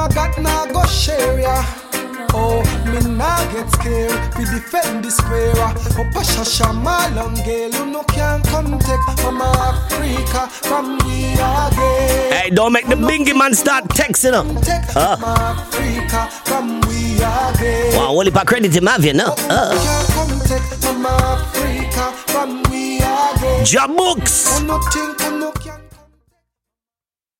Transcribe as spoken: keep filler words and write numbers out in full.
I got now go share ya. Oh, me nah get scared. We defend the square. Oh, Pasha Shamalan girl, you no can come take Mama Africa from we again. Hey, don't make the bingy man start texting up. Uh. Mama Africa from we again. Wow, only for credit him have you, no? Uh. Come take Mama Africa from we again. Jabooks. Oh, no think, oh, no